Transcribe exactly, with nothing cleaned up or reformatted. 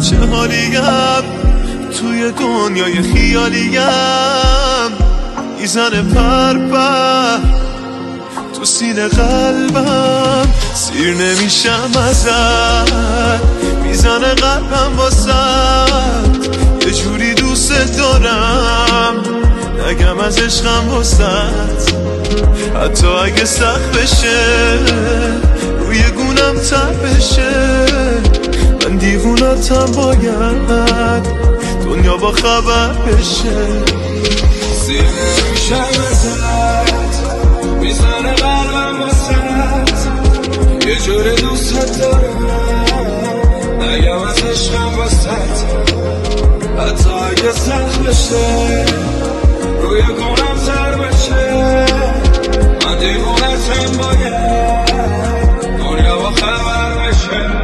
چه حالیم توی دنیای خیالیم، میزنه پر پر تو سینه قلبم، سیر نمیشم ازت، میزنه قلبم واسد، یه جوری دوست دارم نگم از عشقم واسد، حتی اگه سخت بشه روی گونم تب بشه، من دیوونتم باید دنیا با خبر بشه. سیر نمیشم ازت، میزنه قلبم واسد، یه جور دوست دارم نگم از عشقم واسد، حتی اگه سخت بشه روی گونم سر بشه، من دیوونتم باید دنیا با خبر بشه.